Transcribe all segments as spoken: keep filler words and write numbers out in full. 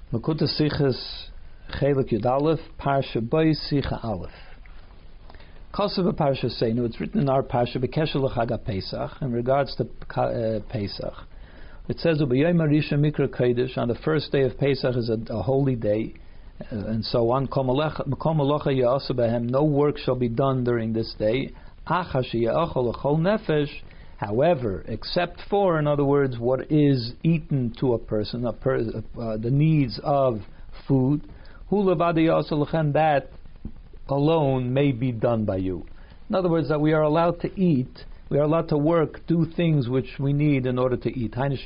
Makuta Sichas Chelik Yud Aleph, Parsha Bay Sicha Aleph. Kosovo Parsha Seinu, it's written in our Parsha, B'kesher l'Chag Pesach, in regards to uh, Pesach. It says, U'b'yom Arisha Mikra Kodesh, on the first day of Pesach is a, a holy day, uh, and so on. Kol malacha ya'asa b'hem, no work shall be done during this day. Acha she'ya'achol l'chol nefesh, however, except for, in other words, what is eaten to a person, a per, uh, the needs of food, hu levada ya'asa l'chem, that alone may be done by you. In other words, that we are allowed to eat, we are allowed to work, do things which we need in order to eat. In other words,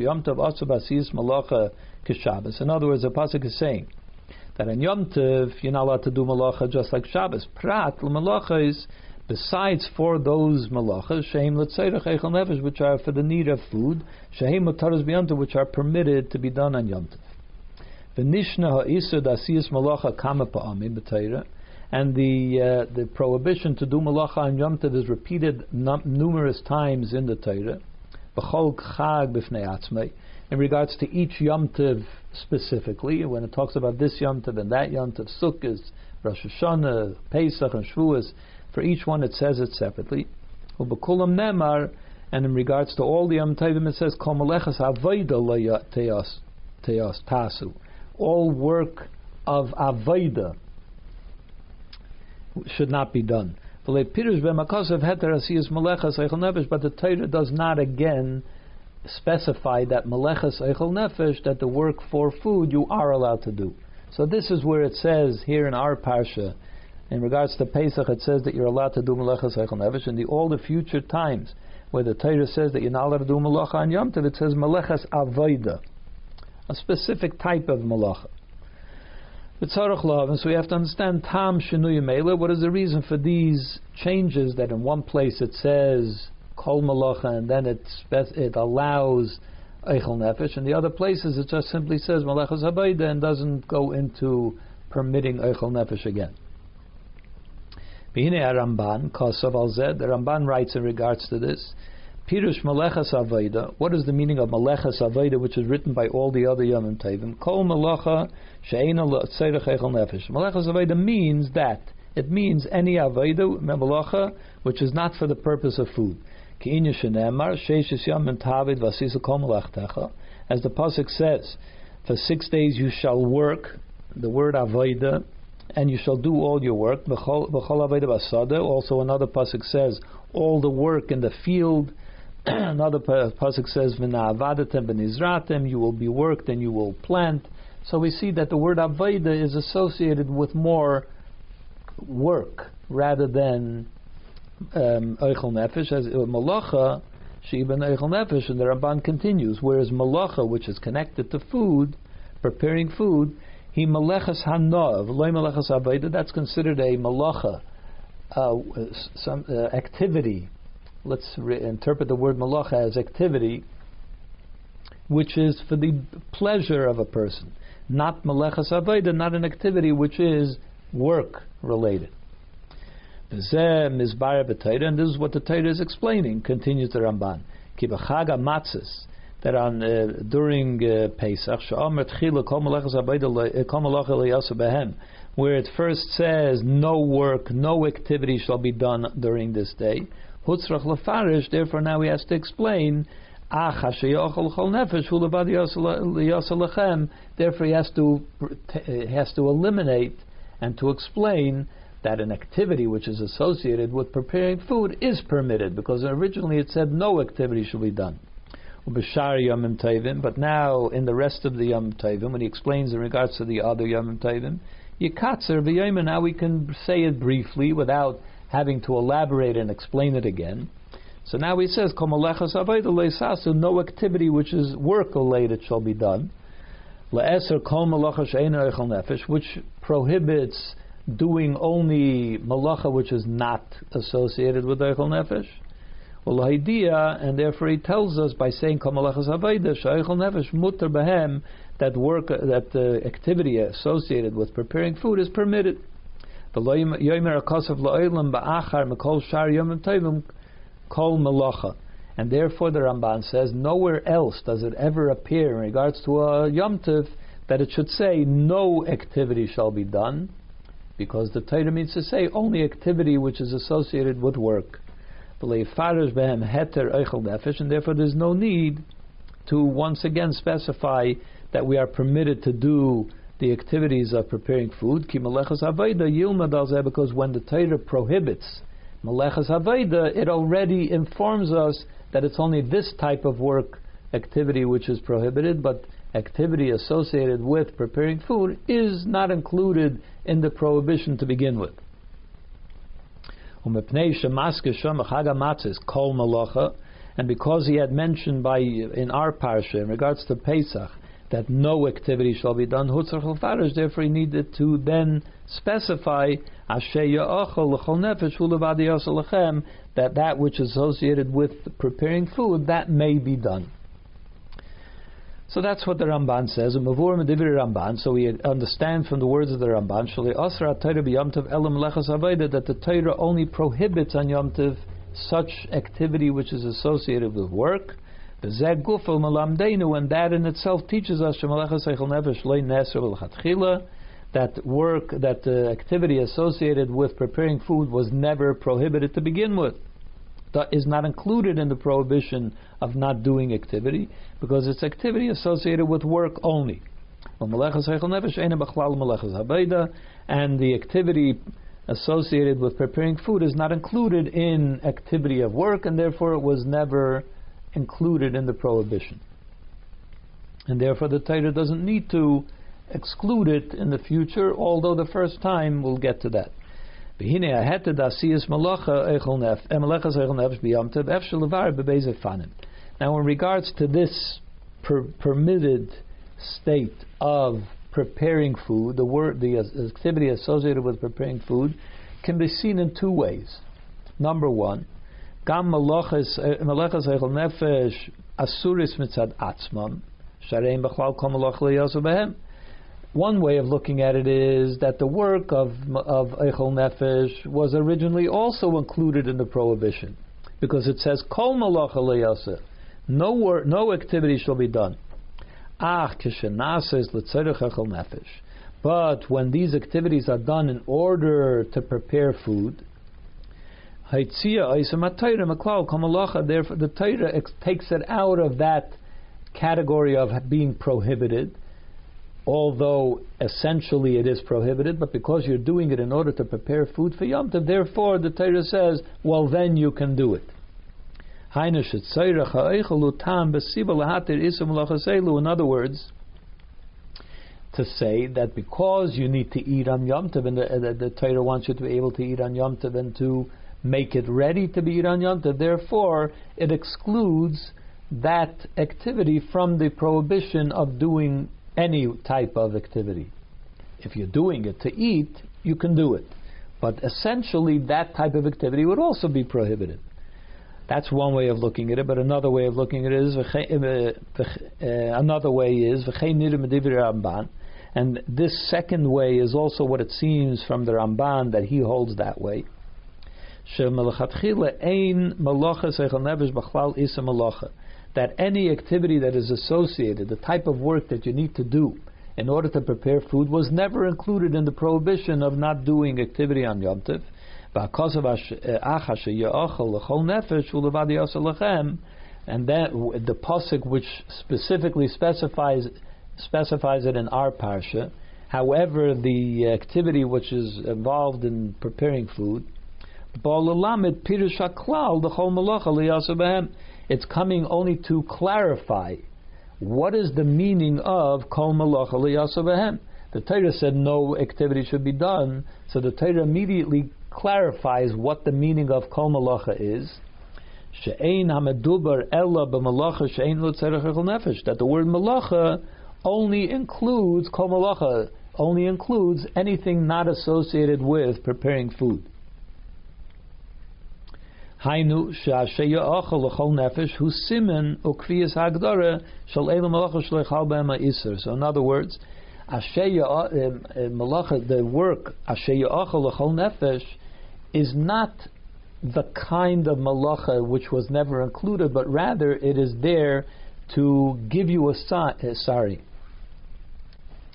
the pasuk is saying that in Yom Tov you're not allowed to do malacha just like Shabbos. Prat l'malacha is besides for those malachas, shehem l'tzeirach eichel nefesh, which are for the need of food, shehem mutaras b'Yom Tov, which are permitted to be done on Yom Tov. V'nishna ha'isur d'asiyas malacha kama pa'amim b'Torah. And the uh, the prohibition to do malacha on Yom Tov is repeated num- numerous times in the Torah. B'chol chag b'fnei atzmei, in regards to each Yom Tov specifically, when it talks about this Yom Tov and that Yom Tov, Sukkot, Rosh Hashanah, Pesach, and Shavuos, for each one it says it separately. U'b'kulam nemar, and in regards to all the Yom Tovim it says kol malechas avoda lo teos teos tasu, all work of avoda should not be done. But the Torah does not again specify that malechas eichel nefesh, that the work for food you are allowed to do. So this is where it says here in our parsha, in regards to Pesach, it says that you're allowed to do malechas eichel nefesh. In the all the future times where the Torah says that you're not allowed to do malacha on Yom Tov, it says malechas avoda, a specific type of malacha. And so we have to understand Tam Shinui Mela. What is the reason for these changes? That in one place it says Kol Malacha and then it spec- it allows Eichel Nefesh, and the other places it just simply says Malachas Habayda and doesn't go into permitting Eichel Nefesh again. B'hinei Ramban Kosav Al Zed. The Ramban writes in regards to this. Pirush Malechas Avoda. What is the meaning of Malechas Avoda, which is written by all the other Yom Tovim? Kol Malacha she'eina l'tzeirach eichel nefesh. Malechas Avoda means that it means any Avoda Malacha which is not for the purpose of food. Ki'inya shenemar sheishes yom tavid vasisa kol malachtecha. As the pasuk says, for six days you shall work. The word Avoda, and you shall do all your work. B'chol Avoda basada. Also another pasuk says all the work in the field. Another pasuk says, "V'na'avadatem b'nizratem," you will be worked and you will plant. So we see that the word avoda is associated with more work rather than eichel um, nefesh. As malacha, she'ibn eichel nefesh, and the Ramban continues. Whereas malacha, which is connected to food, preparing food, he malechas hanav, loy malechas avoda. That's considered a malacha, uh, some uh, activity. Let's re- interpret the word malacha as activity, which is for the pleasure of a person, not malechas avoda, not an activity which is work related. And this is what the Torah is explaining. Continues the Ramban. Ki b'chag hamatzos, that on uh, during uh, Pesach, where it first says no work, no activity shall be done during this day. Hutzrach lefarish. Therefore, now he has to explain. Therefore, he has to he has to eliminate and to explain that an activity which is associated with preparing food is permitted, because originally it said no activity should be done. But now, in the rest of the Yom Tovim, when he explains in regards to the other Yom Tovim, Yikatzer v'yomer. Now we can say it briefly without having to elaborate and explain it again. So now he says, no activity which is work related shall be done. Which prohibits doing only malacha which is not associated with eichel nefesh. And therefore he tells us by saying that work, that the activity associated with preparing food is permitted. And therefore the Ramban says nowhere else does it ever appear in regards to a Yom Tov that it should say no activity shall be done, because the Torah means to say only activity which is associated with work. And therefore there's no need to once again specify that we are permitted to do the activities of preparing food. Because when the Torah prohibits Melechas Haveda, it already informs us that it's only this type of work activity which is prohibited, but activity associated with preparing food is not included in the prohibition to begin with. And because he had mentioned by in our parsha in regards to Pesach that no activity shall be done, therefore he needed to then specify that that which is associated with preparing food, that may be done. So that's what the Ramban says. So we understand from the words of the Ramban that the Torah only prohibits on Yom Tov such activity which is associated with work. And that in itself teaches us that work, that the activity associated with preparing food was never prohibited to begin with. That is not included in the prohibition of not doing activity, because it's activity associated with work only. And the activity associated with preparing food is not included in activity of work, and therefore it was never included in the prohibition. And therefore the Torah doesn't need to exclude it in the future, although the first time we'll get to that. Now in regards to this per- permitted state of preparing food, the word, the activity associated with preparing food can be seen in two ways. Number one, Gam malachas eichel nefesh asuris mitzad atzmam shareim b'chlal kol malach liyasu behem. One way of looking at it is that the work of of eichel nefesh was originally also included in the prohibition, because it says kol malach liyasu, no work, no activity shall be done. Ach kishenases l'tzarech eichel nefesh. But when these activities are done in order to prepare food, therefore the Torah takes it out of that category of being prohibited, although essentially it is prohibited, but because you're doing it in order to prepare food for Yom Tov, therefore the Torah says, well then you can do it. In other words, to say that because you need to eat on Yom Tov, and the, the, the Torah wants you to be able to eat on Yom Tov and to make it ready to be eaten on Yom Tov, therefore it excludes that activity from the prohibition of doing any type of activity. If you're doing it to eat, you can do it, but essentially that type of activity would also be prohibited. That's one way of looking at it, but another way of looking at it is another way is and this second way is also what it seems from the Ramban that he holds that way. That any activity that is associated, the type of work that you need to do in order to prepare food, was never included in the prohibition of not doing activity on Yom Tov. And that the pasuk which specifically specifies specifies it in our parsha. However, the activity which is involved in preparing food, it's coming only to clarify what is the meaning of kol malacha liyasu behem. The Torah said no activity should be done, so the Torah immediately clarifies what the meaning of kol malacha is. She'ein hamedubar ella b'malacha she'ein lo tzarech eichel nefesh. That the word malacha only includes kol malacha, only includes anything not associated with preparing food. Hainu she'ashe ya'achal l'chol nefesh hu simen ukviyas hagdara shal elu malacha shleichal be'em ha'isur. So in other words, ashe malacha, the work ashe ya'achal l'chol nefesh, is not the kind of malacha which was never included, but rather it is there to give you a sign. Uh, sorry,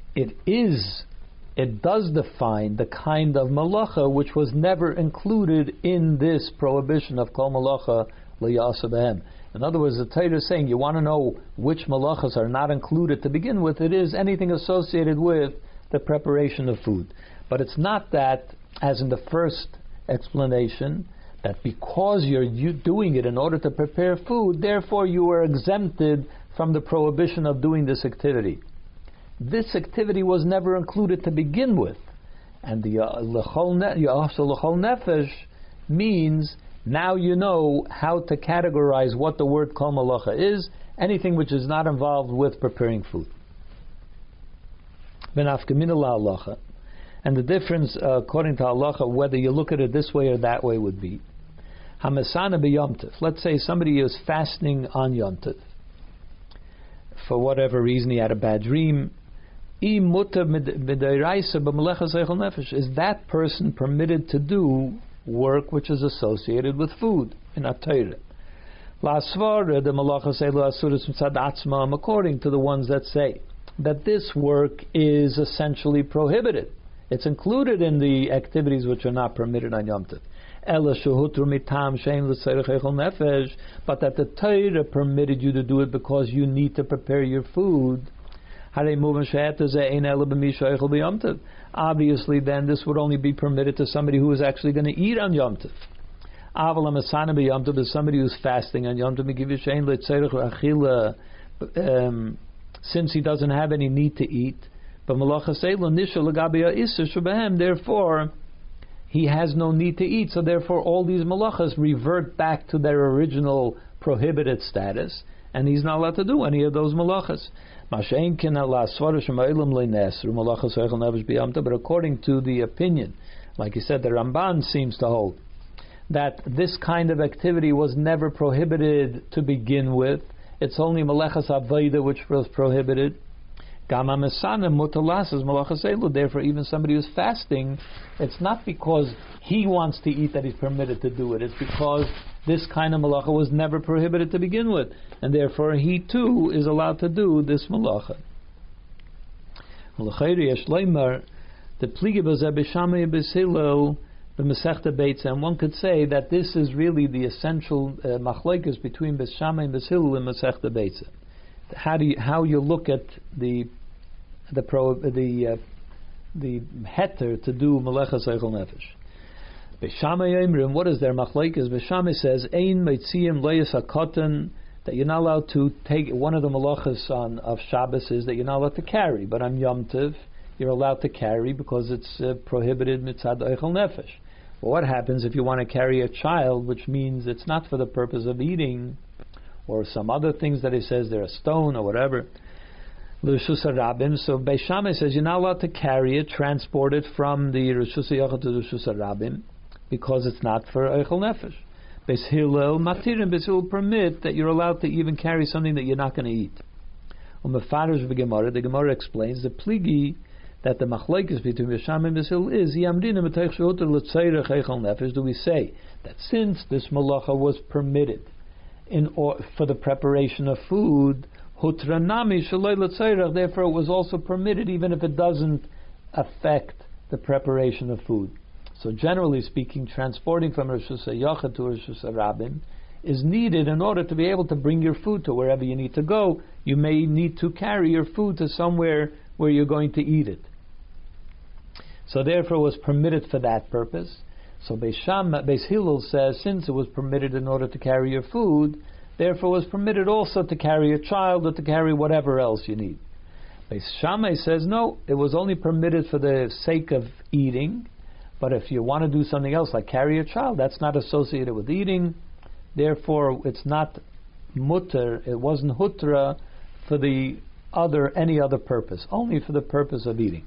it is, it does define the kind of malacha which was never included in this prohibition of kol malacha liyasa behem. In other words, the Torah is saying, you want to know which malachas are not included to begin with, it is anything associated with the preparation of food. But it's not that, as in the first explanation, that because you're you doing it in order to prepare food, therefore you are exempted from the prohibition of doing this activity. This activity was never included to begin with. And the lechol nefesh means now you know how to categorize what the word kol malacha is, anything which is not involved with preparing food. And the difference, uh, according to halacha, whether you look at it this way or that way, would be Hamasana b'Yom Tov. Let's say somebody is fasting on Yom Tov. For whatever reason, he had a bad dream. Is that person permitted to do work which is associated with food in a Torah? According to the ones that say that this work is essentially prohibited. It's included in the activities which are not permitted on Yom Tov. But that the Torah permitted you to do it because you need to prepare your food. Obviously, then this would only be permitted to somebody who is actually going to eat on Yom Tov. Is somebody who's fasting on Yom Tov, um, since he doesn't have any need to eat. Therefore, he has no need to eat. So therefore, all these malachas revert back to their original prohibited status, and he's not allowed to do any of those malachas. But according to the opinion, like you said, the Ramban seems to hold that this kind of activity was never prohibited to begin with. It's only malachas avoda which was prohibited. Therefore, even somebody who's fasting, it's not because he wants to eat that he's permitted to do it. It's because this kind of malacha was never prohibited to begin with, and therefore he too is allowed to do this malacha. And one could say that this is really the essential uh, machlokes between Beis Shammai and Beis Hillel in Masechta Beitza. How do you, how you look at the the pro, the uh, the heter to do melecha seichel nefesh. Beis Shammai Yomrim, what is their machlokes? Beis Shammai says ein meitziim leis hakotan, that you're not allowed to take one of the malachas on of Shabbos is that you're not allowed to carry, but on Yom Tov you're allowed to carry because it's uh, prohibited mitzad eichel nefesh. Well, what happens if you want to carry a child, which means it's not for the purpose of eating, or some other things that he says they're a stone or whatever? L'Reshus HaRabim. So Beis Shammai says you're not allowed to carry it, transport it from the Reshus HaYachid to the Reshus HaRabim, because it's not for eichel nefesh. Beis Hillel matirim, Beis Hillel permit that you're allowed to even carry something that you're not going to eat. Umefarish v'Gemara, the Gemara explains the pligi that the machlokes between Beis Shammai and Beis Hillel is yamdina metoich shehuter l'tzeirech eichel nefesh. Do we say that since this malacha was permitted in or, for the preparation of food, hutra nami shaloi l'tzeirech, therefore it was also permitted even if it doesn't affect the preparation of food. So generally speaking, transporting from Reshus HaYachid to Reshus HaRabim is needed in order to be able to bring your food to wherever you need to go. You may need to carry your food to somewhere where you're going to eat it. So therefore it was permitted for that purpose. So Beis Shammai, Beis Hillel says since it was permitted in order to carry your food, therefore it was permitted also to carry a child or to carry whatever else you need. Beis Shammai says no, it was only permitted for the sake of eating. But if you want to do something else, like carry a child, that's not associated with eating. Therefore, it's not mutter. It wasn't hutra for the other any other purpose, only for the purpose of eating.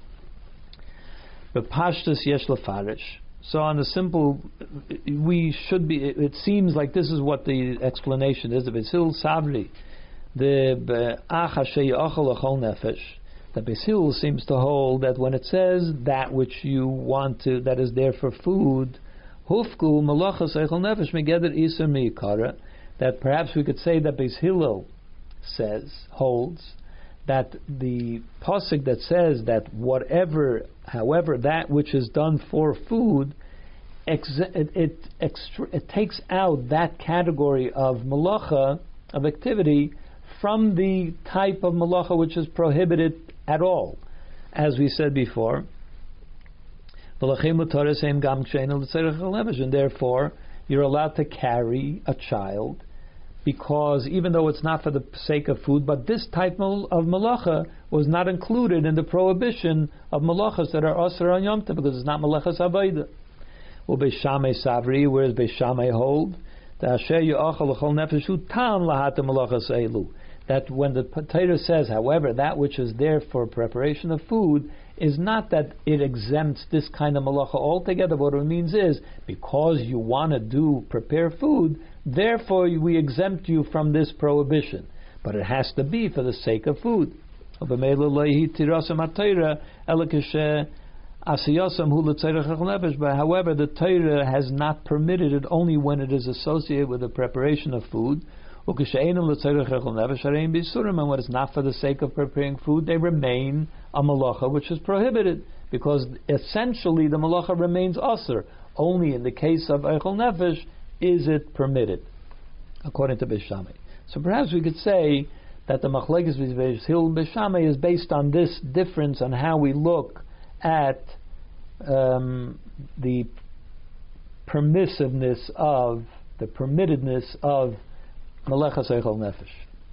But pashtus yesh lefarish. So on the simple, we should be. It, it seems like this is what the explanation is. The Beis Hillel Savri, the ach hashay yachol achol nefesh. The Beis Hillel seems to hold that when it says that which you want to, that is there for food, hufku malachas eichel nefesh megeder iser meikara, that perhaps we could say that Beis Hillel says, holds, that the pasuk that says that whatever, however, that which is done for food, ex- it it, extra- it takes out that category of malacha, of activity, from the type of malacha which is prohibited at all, as we said before. And therefore, you're allowed to carry a child, because even though it's not for the sake of food, but this type of malacha was not included in the prohibition of malachas that are asur on Yom Tov, because it's not malachas avodah. Well, Beishamai Savri, whereas Beishamai hold that when the Torah says, however, that which is there for preparation of food is not that it exempts this kind of malacha altogether. What it means is, because you want to do prepare food, therefore we exempt you from this prohibition. But it has to be for the sake of food. But however, the Torah has not permitted it only when it is associated with the preparation of food. And when it's not for the sake of preparing food, they remain a malacha which is prohibited, because essentially the malacha remains asur. Only in the case of eichel nefesh is it permitted, according to Beis Shammai. So perhaps we could say that the machlekes Beis Hillel and Beis Shammai is based on this difference on how we look at um, the permissiveness of, the permittedness of Malachas Eichel Nefesh.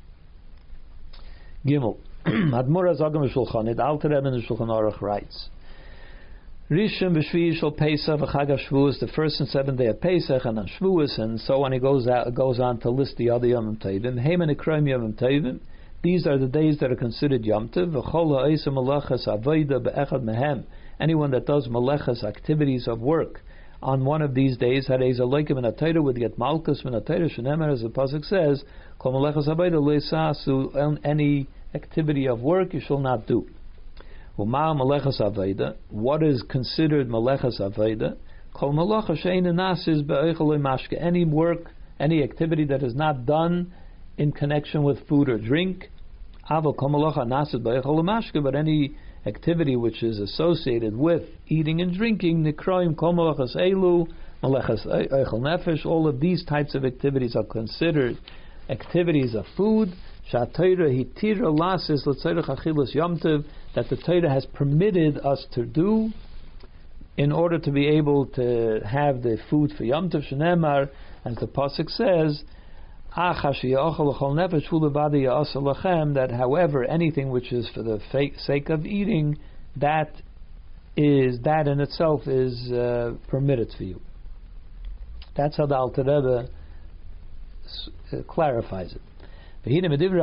Gimel. Admor Azagam Shulchan. The Alter Rebbe in the Shulchan Aruch writes: Rishon b'Shvi Shel Pesach v'Chag HaShavuos, the first and seventh day of Pesach, and on Shavuos, and so on. He goes out, goes on to list the other Yom Tovim. Heimen Ekroim Yom Tovim. These are the days that are considered Yom Tov. V'Chol ha'Eisa Malachas Avoda be'Echad Mehem. Anyone that does malachas, activities of work, on one of these days, Harei Zalokim in a Torah would get Malkus in a Torah. Shenemer, as the pasuk says, Kol Malachas Avoda Leisasu. Any activity of work you shall not do. Uma Malachas Avoda. What is considered Malachas Avoda? Kol Malacha Shein Nasis be'Eichel Mashke. Any work, any activity that is not done in connection with food or drink. Avo Kol Malacha Nasis be'Eichel Mashke. But any activity which is associated with eating and drinking, Nikroim Kol Malachas Elu, Malachas Eichel Nefesh. All of these types of activities are considered activities of food. Shatayra hitira lasis l'tzorech achilas Yom Tov, that the Torah has permitted us to do in order to be able to have the food for Yom Tov. Shenemar, as the pasuk says, that however anything which is for the sake of eating, that is that in itself is uh, permitted for you. That's how the Alter Rebbe uh, clarifies it. Now,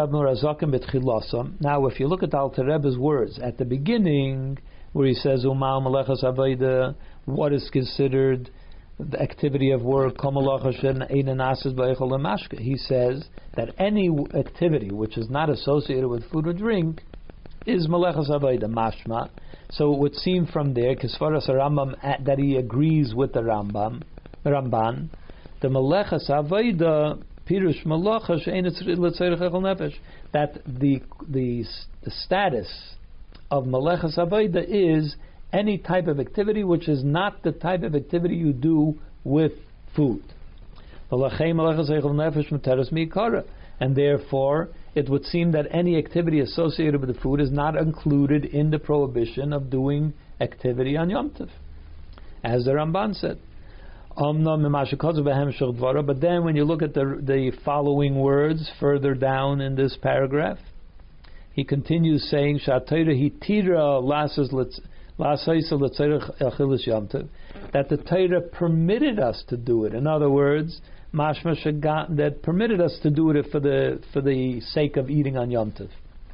if you look at the Alter Rebbe's words at the beginning, where he says, what is considered the activity of work, he says that any activity which is not associated with food or drink is malachas avoda mashma. So it would seem from there, Kisvaras Rambam, that he agrees with the Rambam, the Ramban, the malachas avoda pirush malacha she'ein l'tzorech eichel nefesh, that the the the status of malachas avoda is any type of activity which is not the type of activity you do with food. And therefore, it would seem that any activity associated with the food is not included in the prohibition of doing activity on Yom Tov, as the Ramban said. But then when you look at the, the following words further down in this paragraph, he continues saying, that the Torah permitted us to do it. In other words, that permitted us to do it for the for the sake of eating on Yom Tov.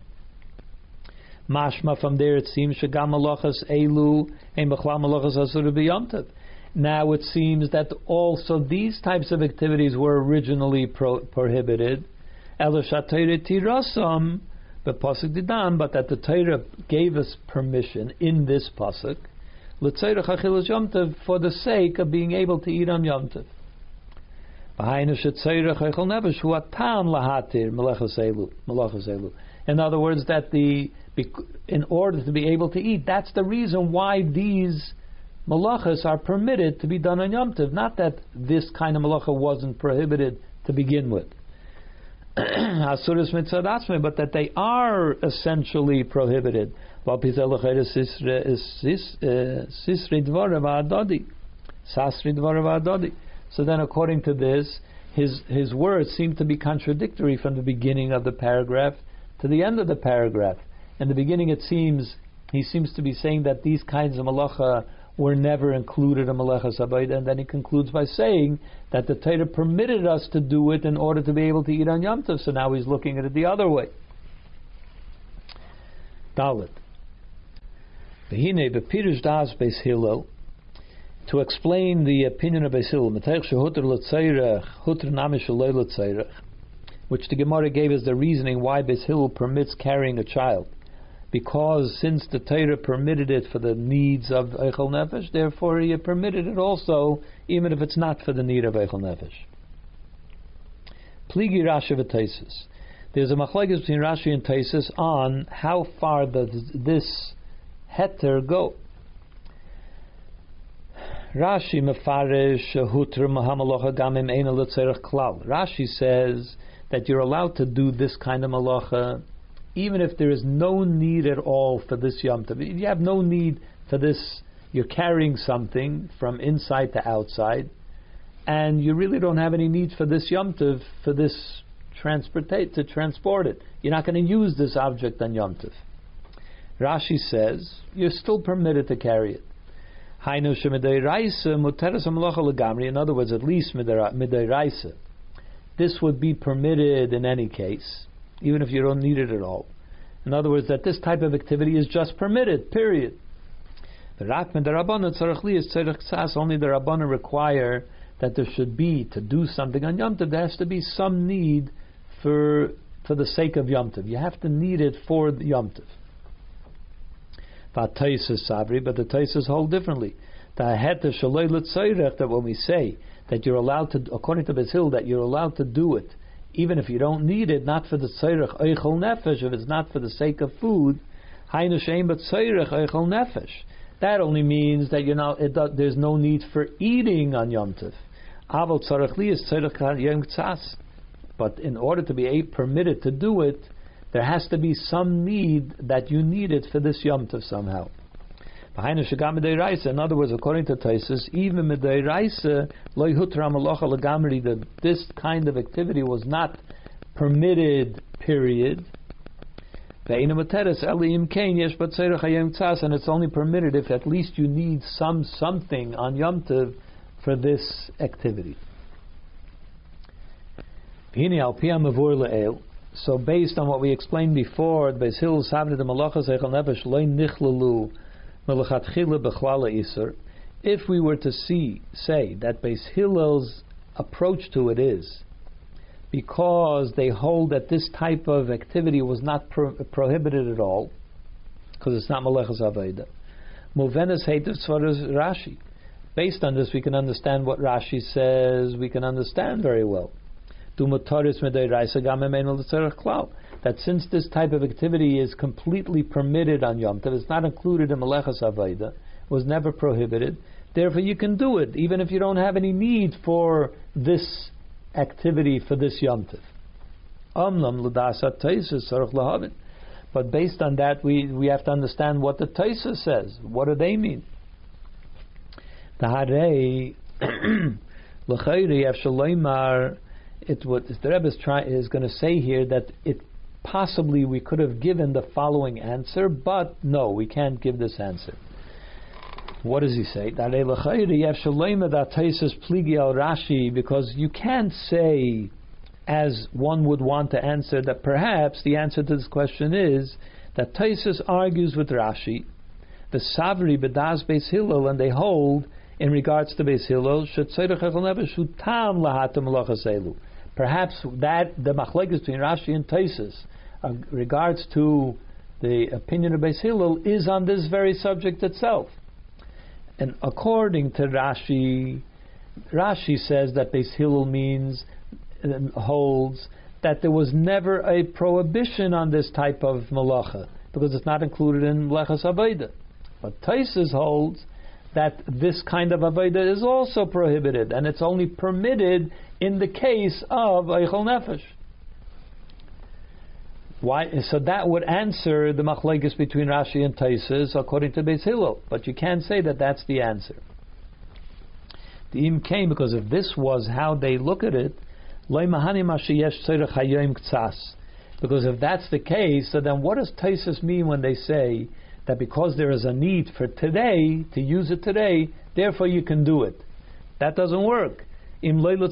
Mashma, from there it seems shagam malachas elu ein b'chlal malachas asur b'Yom Tov. Now it seems that also these types of activities were originally pro- prohibited. Elishatayre tirasam. But pasuk didan, but that the Torah gave us permission in this pasuk, l'tzorech achilas Yom Tov, for the sake of being able to eat on Yom Tov. In other words, that the in order to be able to eat, that's the reason why these malachas are permitted to be done on Yom Tov. Not that this kind of malacha wasn't prohibited to begin with, but that they are essentially prohibited. So then, according to this, his his words seem to be contradictory from the beginning of the paragraph to the end of the paragraph. In the beginning, it seems he seems to be saying that these kinds of malacha were never included in Malachas Habayda, and then he concludes by saying that the Torah permitted us to do it in order to be able to eat on Yom Tov. So now he's looking at it the other way. Dalet. V'hinei b'pirush das Beis Hillel, to explain the opinion of Beis Hillel, which the Gemara gave as the reasoning why Beis Hillel permits carrying a child. Because since the Torah permitted it for the needs of Eichel Nefesh, therefore he permitted it also, even if it's not for the need of Eichel Nefesh. Pligi Rashi v'Taisus. There's a machlokes between Rashi and Taisus on how far does this heter go. Rashi mefarish hutra mahamalocha gamim eina l'tzerach klal. Rashi says that you're allowed to do this kind of malacha even if there is no need at all for this Yom Tov. If you have no need for this, you're carrying something from inside to outside, and you really don't have any need for this Yom Tov, for this transportate to transport it. You're not going to use this object on Yom Tov. Rashi says you're still permitted to carry it. In other words, at least midiraisa, this would be permitted in any case, even if you don't need it at all. In other words, that this type of activity is just permitted, period. Only the Rabbanan require that there should be, to do something on Yom Tov, there has to be some need for for the sake of Yom Tov. You have to need it for the Yom Tov. But the Taisus hold differently. That when we say that you're allowed to, according to Beis Hillel, that you're allowed to do it, even if you don't need it, not for the tzorech eichel nefesh, if it's not for the sake of food, hainu she'ein but tzorech eichel nefesh. That only means that you know it, there's no need for eating on Yom Tov. Aval tzorech li is tzorech yom tzas. But in order to be permitted to do it, there has to be some need that you need it for this Yom Tov somehow. In other words, according to Taisus, even midayraisa loy hutra malacha legamri, that this kind of activity was not permitted, period. And it's only permitted if at least you need some something on Yom Tov for this activity. So based on what we explained before, Beis Hillel saved the malachas eichel nefesh loy nichlalu. If we were to see, say that Beis Hillel's approach to it is because they hold that this type of activity was not pro- prohibited at all, because it's not Malachas Aveda. Movenes hated Svaras Rashi. Based on this, we can understand what Rashi says. We can understand very well. That since this type of activity is completely permitted on Yom Tov, it's not included in Malachas Aveda, was never prohibited, therefore you can do it, even if you don't have any need for this activity for this Yom Tov. But based on that, we, we have to understand what the Taisa says. What do they mean? It what the Rebbe is, try, is going to say here that it possibly we could have given the following answer, but no, we can't give this answer. What does he say? Because you can't say, as one would want to answer, that perhaps the answer to this question is that Taisus argues with Rashi, the Savri bedas Beis Hillel, and they hold in regards to Beis Hillel, perhaps that the machlokes between Rashi and Taisus, uh, regards to the opinion of Beis Hillel, is on this very subject itself. And according to Rashi, Rashi says that Beis Hillel means uh, holds that there was never a prohibition on this type of malacha, because it's not included in Melechas Avodah. But Taisus holds that this kind of Avodah is also prohibited, and it's only permitted in the case of Eichel Nefesh. Why? So that would answer the machlekes between Rashi and Taisus according to Beis Hillel, but you can't say that that's the answer. The im came because if this was how they look at it, because if that's the case, so then what does Taisus mean when they say that because there is a need for today, to use it today, therefore you can do it? That doesn't work. Because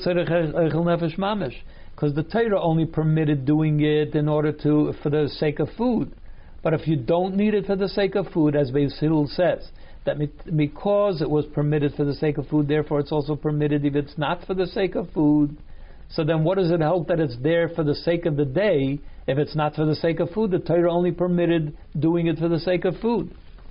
the Torah only permitted doing it in order to, for the sake of food. But if you don't need it for the sake of food, as Beis Hillel says, that because it was permitted for the sake of food, therefore it's also permitted if it's not for the sake of food. So then what does it help that it's there for the sake of the day if it's not for the sake of food? The Torah only permitted doing it for the sake of food.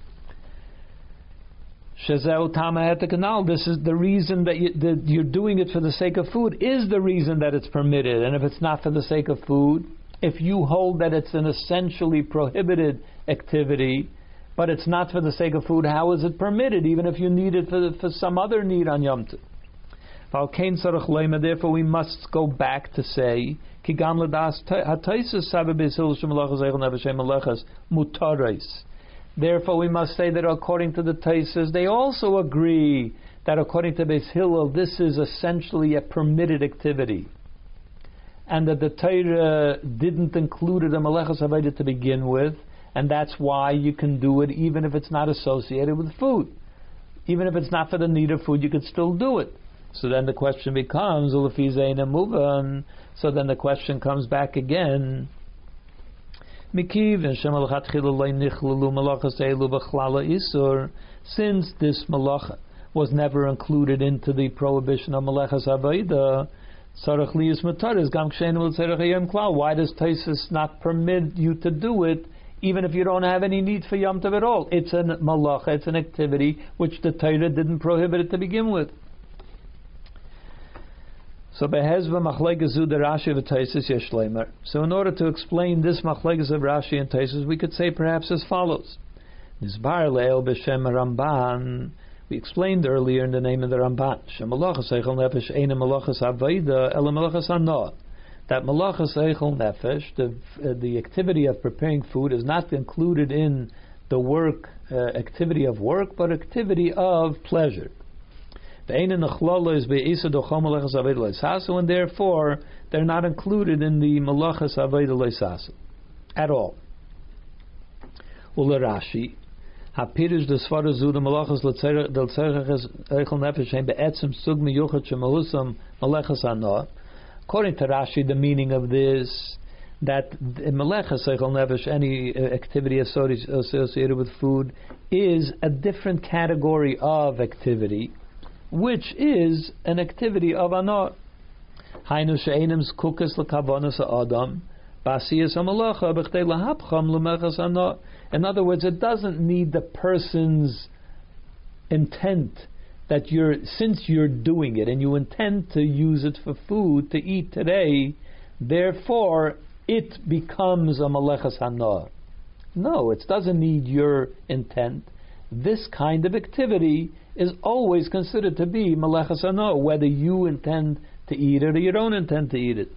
This is the reason that, you, that you're doing it for the sake of food is the reason that it's permitted. And if it's not for the sake of food, if you hold that it's an essentially prohibited activity, but it's not for the sake of food, how is it permitted, even if you need it for, for some other need on Yom Tov? Therefore, we must go back to say, therefore, we must say that according to the Taisus, they also agree that according to Beis Hillel, this is essentially a permitted activity, and that the Torah didn't include it in Melechas Avodah to begin with, and that's why you can do it even if it's not associated with food. Even if it's not for the need of food, you could still do it. So then the question becomes, so then the question comes back again, since this malacha was never included into the prohibition of Melechas Avodah, why does Taisus not permit you to do it even if you don't have any need for Yom Tov at all? It's a malacha, it's an activity which the Torah didn't prohibit it to begin with. So behezva machlegezu the Rashi of Taisus yeshleimer. So in order to explain this machleges of Rashi and Taisus, we could say perhaps as follows: Nizbar le'el b'shem Ramban. We explained earlier in the name of the Ramban, shemalachas eichel nefesh eina malachas avodah ela malachas hanoah. That malachas eichel nefesh, the uh, the activity of preparing food, is not included in the work uh, activity of work, but activity of pleasure. And therefore they're not included in the Melachas Avodah Leisasu at all. Ula Rashi, Hapirush the Svara Zu the Melachas L'Tzerches Eichel Nefesh Hein Be'etzem Sug Miyuchat Shemahusam Melachas Hanoah. According to Rashi, the meaning of this, that in Melechas Eichel Nefesh, any activity associated with food, is a different category of activity, which is an activity of anah. Hainu she'enim zkukas l'kavanas ha'adam b'asiyas ha'malacha b'chtei lahapcham l'mechas anah. In other words, it doesn't need the person's intent that you're, since you're doing it and you intend to use it for food to eat today, therefore it becomes a malechas hanah. No, it doesn't need your intent. This kind of activity is always considered to be malechas hanah, whether you intend to eat it or you don't intend to eat it.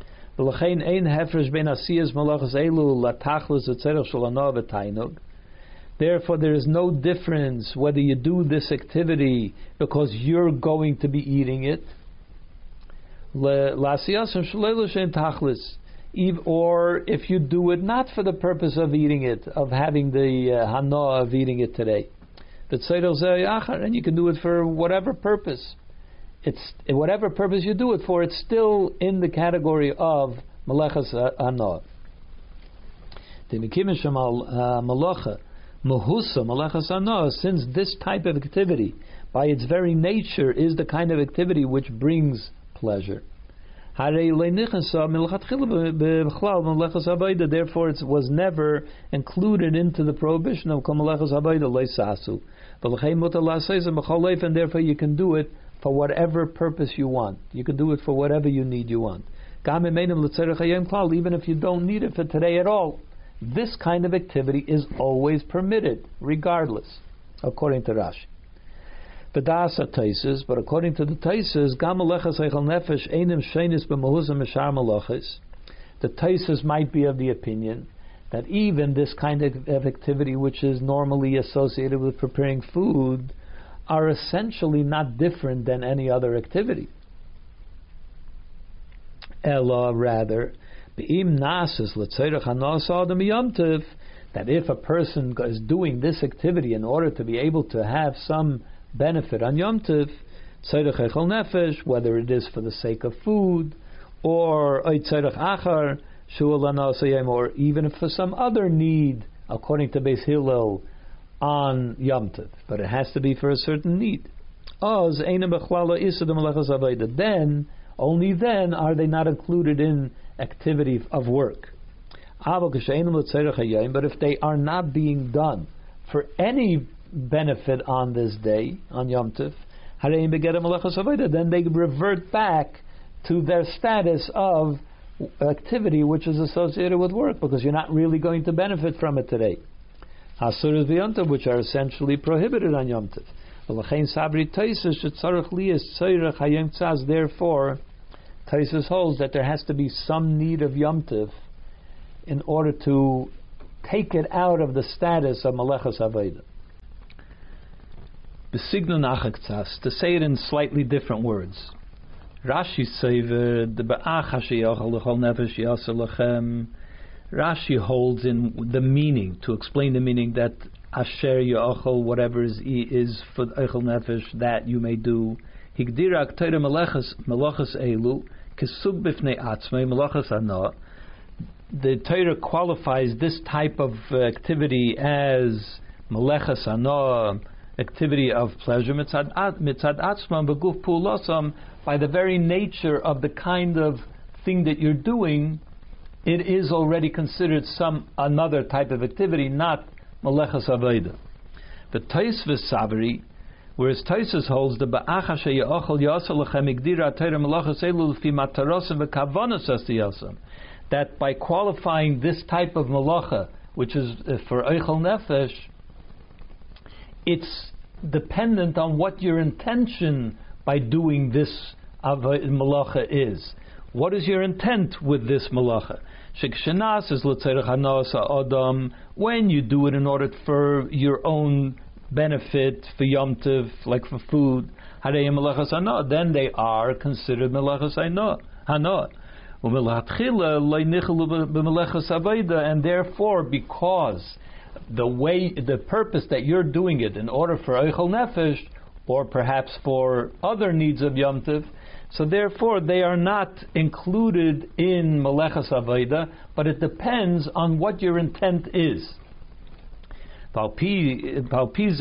Therefore, there is no difference whether you do this activity because you're going to be eating it, or if you do it not for the purpose of eating it, of having the uh, hana of eating it today. And you can do it for whatever purpose. It's whatever purpose you do it for, it's still in the category of malachas hana. Mahusa malachas hana, since this type of activity, by its very nature, is the kind of activity which brings pleasure. Therefore, it was never included into the prohibition of malachas habayda leisasu. And therefore, you can do it for whatever purpose you want. You can do it for whatever you need you want. even if you don't need it for today at all. This kind of activity is always permitted, regardless, according to Rashi. But according to the Taisus, the Taisus might be of the opinion that even this kind of activity, which is normally associated with preparing food, are essentially not different than any other activity. Ella, rather, that if a person is doing this activity in order to be able to have some benefit on Yom Tov, whether it is for the sake of food, or or even if for some other need, according to Beis Hillel, on Yom Tov, but it has to be for a certain need. Then, only then are they not included in activity of work. But if they are not being done for any benefit on this day, on Yom Tov, then they revert back to their status of activity which is associated with work, because you're not really going to benefit from it today. Hasuras v'Yom Tov, which are essentially prohibited on Yom Tov. Therefore, Taisus holds that there has to be some need of Yom Tov in order to take it out of the status of Melechas Avodah. To say it in slightly different words, Rashi Rashi holds in the meaning, to explain the meaning, that Asher Ya'achol, whatever is, is for Eichel Nefesh, that you may do. Higdira Akteira Melechas Melachas Elu Kesug Bifnei Atzmei Melachas Ana. The Torah qualifies this type of activity as Melechas Ana, activity of pleasure, mitzad atzman beguf pulasam, by the very nature of the kind of thing that you're doing. It is already considered some another type of activity, not Melechas Avodah. The Tosfos Savri, whereas Tosfos holds the ba'acha sheyachol yasal lechem igdira Torah melachas elu l'fi matarosim v'kavanos asiyasam, that by qualifying this type of malacha, which is for eichel nefesh, it's dependent on what your intention by doing this malacha is. What is your intent with this malacha? When you do it in order for your own benefit, for Yom Tov, like for food, then they are considered melachas hana. And therefore, because the way, the purpose that you're doing it in order for eichel nefesh, or perhaps for other needs of Yom Tov, so therefore they are not included in Melechas Avodah, but it depends on what your intent is. So based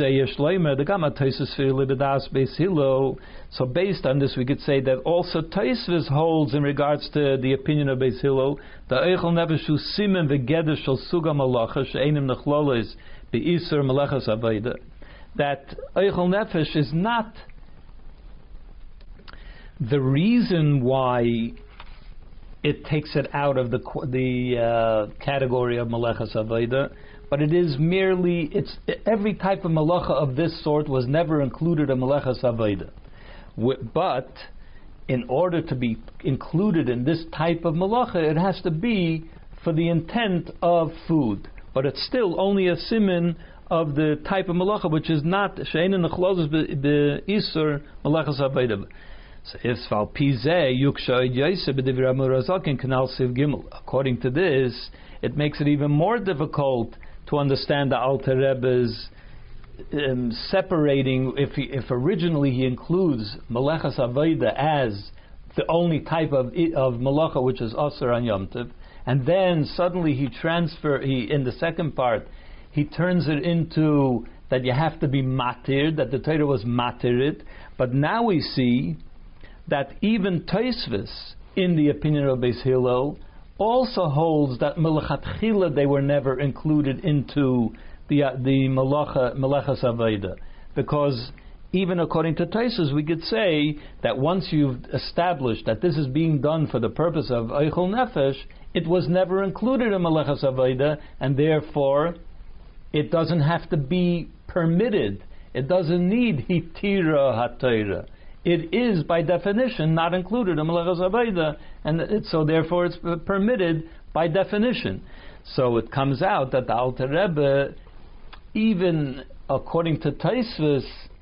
on this, we could say that also Tosfos holds in regards to the opinion of Beis Hillel, the eichel nefesh hu simen v'geder shel suga malacha she'enim nechlolos be'isur Melechas Avodah, that eichel nefesh is not the reason why it takes it out of the the uh, category of Melechas Avodah, but it is merely, it's every type of malacha of this sort was never included in Melechas Avodah. But in order to be included in this type of malacha, it has to be for the intent of food. But it's still only a siman of the type of malacha which is not she'ein nechlozes be'isur Melechas Avodah. So if according to this, it makes it even more difficult to understand the Alter Rebbe's um, separating. If he, if originally he includes Melechas Avodah as the only type of of malacha which is Asur on Yom Tov, and then suddenly he transfer he in the second part he turns it into that you have to be matir, that the Torah was matirit. But now we see that even Tosfos, in the opinion of Beis Hillel, also holds that melechatchila they were never included into the uh, the malacha Melechas Avodah, because even according to Taisus, we could say that once you've established that this is being done for the purpose of Eichel Nefesh, it was never included in Melechas Avoda, and therefore it doesn't have to be permitted. It doesn't need Hitira HaTorah. It is, by definition, not included in Melechas Avoda, and it, so therefore it's permitted by definition. So it comes out that the Alter Rebbe, even according to Taisvus,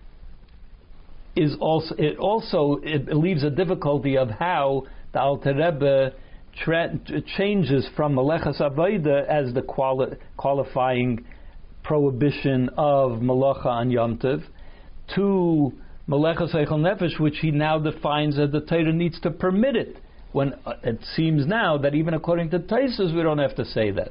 is also it also it leaves a difficulty of how the Alter Rebbe tra- changes from Melechas Avoda as the quali- qualifying prohibition of Malacha on Yom Tov to Melechas Eichel Nefesh, which he now defines as the Torah needs to permit it. When uh, it seems now that even according to Taisus, we don't have to say that.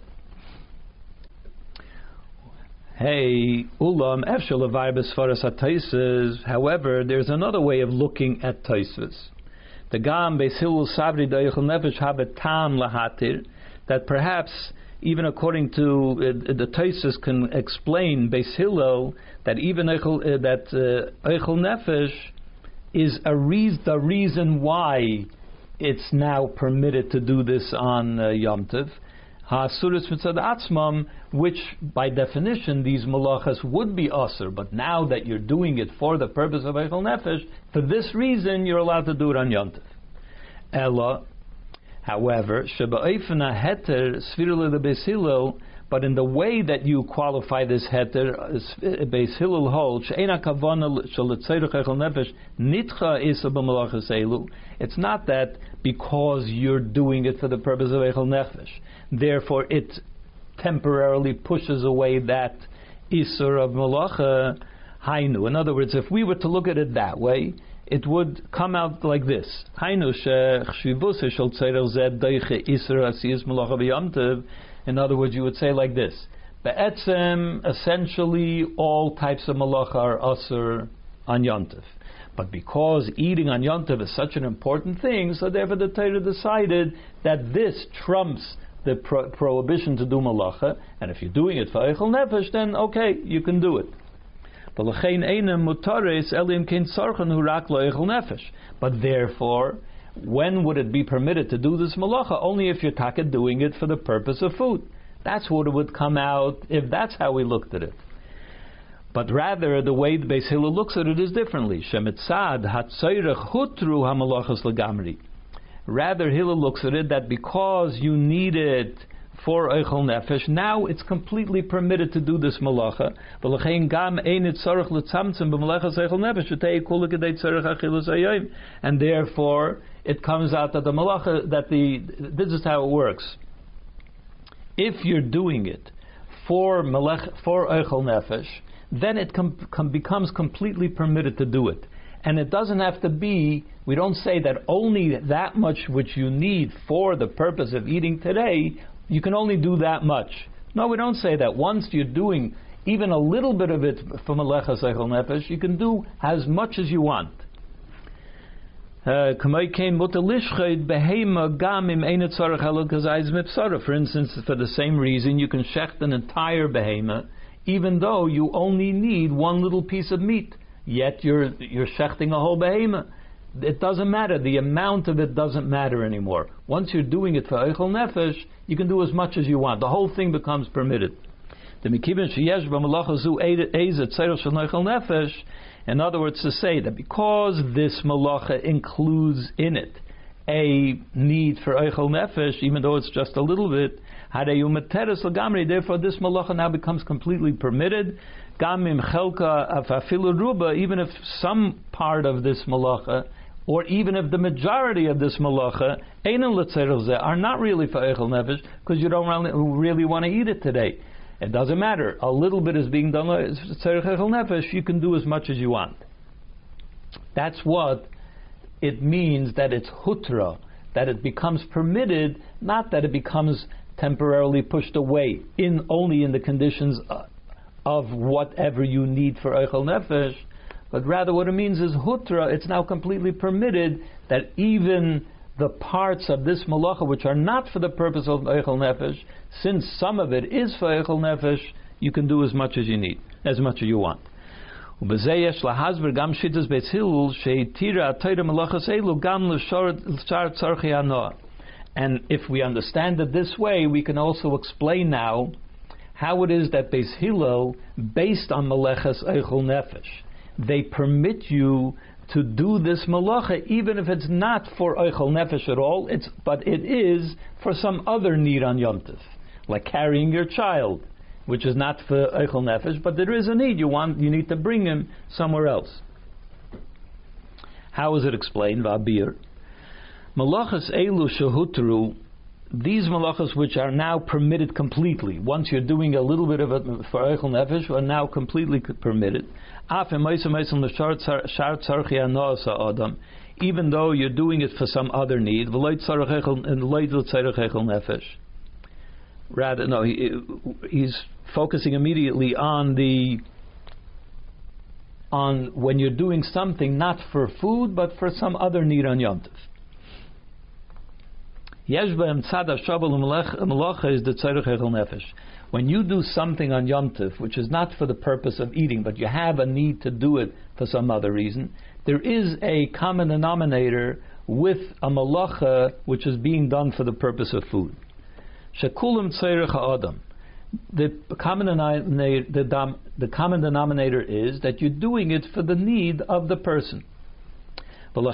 Hey, ulam efshel levar b'sfaras haTaisus. However, there's another way of looking at Taisus. The gam beis Hillel sabri d'Eichel Nefesh habet tam lahatir. That perhaps even according to uh, the Taisus can explain beis Hillel that even Eichel, uh, that uh, Eichel Nefesh is a reason, the reason why it's now permitted to do this on uh, Yom Tov. Ha'asuris mitzad atzmam, which by definition these malachas would be asur, but now that you're doing it for the purpose of Eichel Nefesh, for this reason you're allowed to do it on Yom Tov. Ella, however, sheba'ifna heter svirul the Beis Hillel, but in the way that you qualify this heter, Beis Hillel holds, she'ena kavana shelitzerich Eichel Nefesh nitcha isa b'malachas elu. It's not that because you're doing it for the purpose of Eichel Nefesh, therefore it temporarily pushes away that isur of malacha. Hainu. In other words, if we were to look at it that way, it would come out like this. Hainu shechshivus shel tzeirer zed deiche isur asiyas malacha b'yom tov. In other words, you would say like this: Be'etzem, essentially, all types of malacha are asur on Yom Tov. But because eating on Yom Tov is such an important thing, so therefore the Torah decided that this trumps the pro- prohibition to do malacha, and if you're doing it for Eichel Nefesh, then okay, you can do it. But therefore, when would it be permitted to do this malacha? Only if you're taka doing it for the purpose of food. That's what it would come out if that's how we looked at it. But rather, the way the Beis Hillel looks at it is differently. Shemitzad hatzayrech hutru hamalachas legamri. Rather, Hillel looks at it that because you need it for Eichel Nefesh, now it's completely permitted to do this malacha. And therefore, it comes out that the malacha, that the this is how it works. If you're doing it for malach, for Eichel Nefesh, then it com- com- becomes completely permitted to do it. And it doesn't have to be, we don't say that only that much which you need for the purpose of eating today, you can only do that much. No, we don't say that. Once you're doing even a little bit of it for Melechas Eichel Nefesh, you can do as much as you want. Uh, for instance, for the same reason, you can shecht an entire behema, even though you only need one little piece of meat. Yet you're you're shechting a whole behema. It doesn't matter. The amount of it doesn't matter anymore. Once you're doing it for Eichel Nefesh, you can do as much as you want. The whole thing becomes permitted. In other words, to say that because this malacha includes in it a need for Eichel Nefesh, even though it's just a little bit, therefore this malacha now becomes completely permitted. Even if some part of this malacha, or even if the majority of this malacha are not really for Eichel Nefesh, because you don't really, really want to eat it today. It doesn't matter. A little bit is being done for Eichel Nefesh, you can do as much as you want. That's what it means that it's hutra, that it becomes permitted, not that it becomes temporarily pushed away, in only in the conditions of, of whatever you need for Eichel Nefesh, but rather what it means is hutra, it's now completely permitted that even the parts of this malacha which are not for the purpose of Eichel Nefesh, since some of it is for Eichel Nefesh, you can do as much as you need, as much as you want. And if we understand it this way, we can also explain now how it is that Beis Hillel, based on Meleches Eichel Nefesh, they permit you to do this Melacha even if it's not for Eichel Nefesh at all, it's, but it is for some other need on Yom Tov, like carrying your child, which is not for Eichel Nefesh, but there is a need. You want, you need to bring him somewhere else. How is it explained? Va'abir. Malachas elu shehutru, these malachas which are now permitted completely, once you're doing a little bit of it for Eichel Nefesh, are now completely permitted. Even though you're doing it for some other need, rather, no, he, he's focusing immediately on the on when you're doing something not for food but for some other need on Yom Tov. When you do something on Yom Tov which is not for the purpose of eating, but you have a need to do it for some other reason, there is a common denominator with a malacha which is being done for the purpose of food. Shekulim tzorech ha'adam. The common denominator, the, dom, the common denominator is that you're doing it for the need of the person. And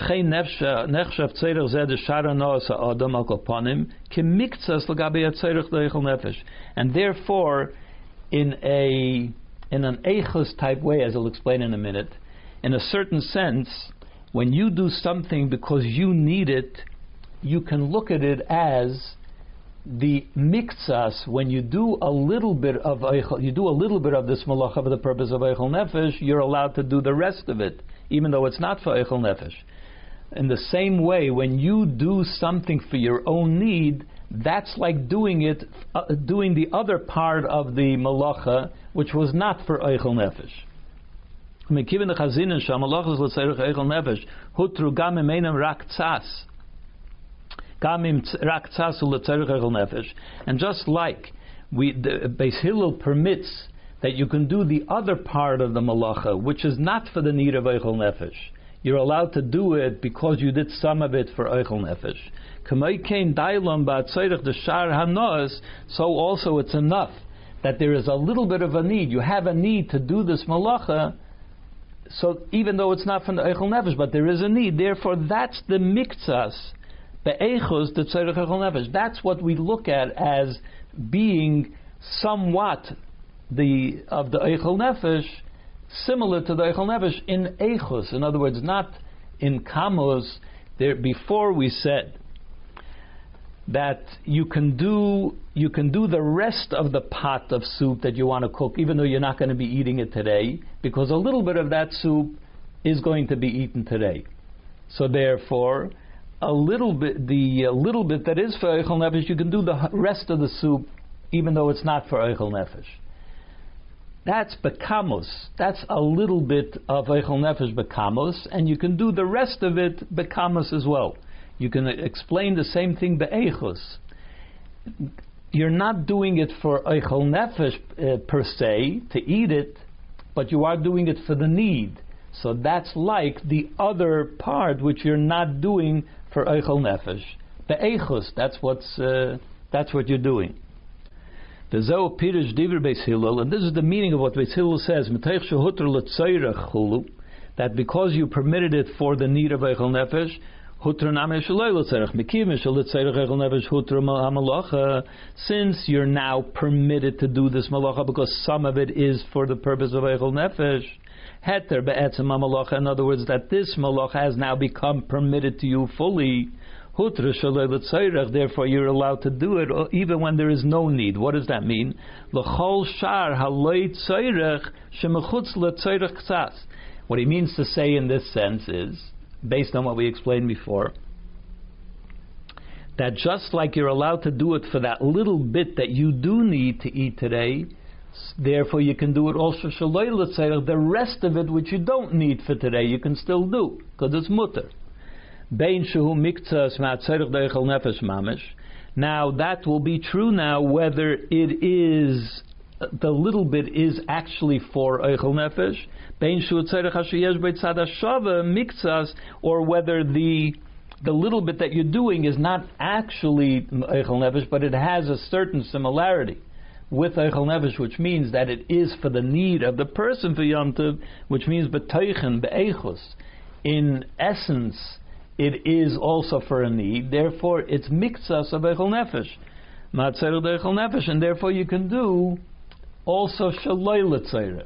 therefore, in a in an eichus type way, as I'll explain in a minute, in a certain sense, when you do something because you need it, you can look at it as the miktsas. When you do a little bit of eichel, you do a little bit of this malacha for the purpose of eichel nefesh, you're allowed to do the rest of it, even though it's not for eichel nefesh. In the same way, when you do something for your own need, that's like doing it, uh, doing the other part of the malacha, which was not for eichel nefesh. And just like we, the Beis Hillel permits that you can do the other part of the malacha, which is not for the need of eichel nefesh, you're allowed to do it because you did some of it for eichel nefesh. So also it's enough that there is a little bit of a need. You have a need to do this malacha, so even though it's not from the eichel nefesh, but there is a need. Therefore, that's the miktsas, the eichus, the tzorech eichel nefesh. That's what we look at as being somewhat the of the eichel nefesh, similar to the eichel nefesh in eichus. In other words, not in kamos. There, before we said that you can do you can do the rest of the pot of soup that you want to cook, even though you're not going to be eating it today, because a little bit of that soup is going to be eaten today. So therefore, a little bit the a little bit that is for eichel nefesh, you can do the rest of the soup, even though it's not for eichel nefesh. That's bekamos. That's a little bit of eichel nefesh bekamos, and you can do the rest of it bekamos as well. You can explain the same thing be'echus. You're not doing it for eichel nefesh uh, per se, to eat it, but you are doing it for the need. So that's like the other part which you're not doing for eichel nefesh. Be'echus, that's what's uh, that's what you're doing. The Zohar Pirush Divrei Beis Hillel, and this is the meaning of what Beis Hillel says, that because you permitted it for the need of eichel nefesh, since you're now permitted to do this malacha because some of it is for the purpose of eichel nefesh, heter be'etzem malacha, in other words, that this malacha has now become permitted to you fully, therefore you're allowed to do it even when there is no need. What does that mean? What he means to say in this sense is, based on what we explained before, that just like you're allowed to do it for that little bit that you do need to eat today, therefore you can do it also the rest of it which you don't need for today, you can still do, because it's mutter. Now that will be true now whether it is the little bit is actually for Eichel Nefesh, Bein Shu Tzarech Asher Yesh Beitzad Hashava Miktsas, or whether the the little bit that you're doing is not actually Eichel Nefesh, but it has a certain similarity with Eichel Nefesh, which means that it is for the need of the person for Yom Tov, which means B'Teichen, B'Eichus. In essence, it is also for a need, therefore it's Miktsas of Eichel Nefesh. Ma'atzerech Eichel Nefesh, and therefore you can do also Shaloi L'Tzerech.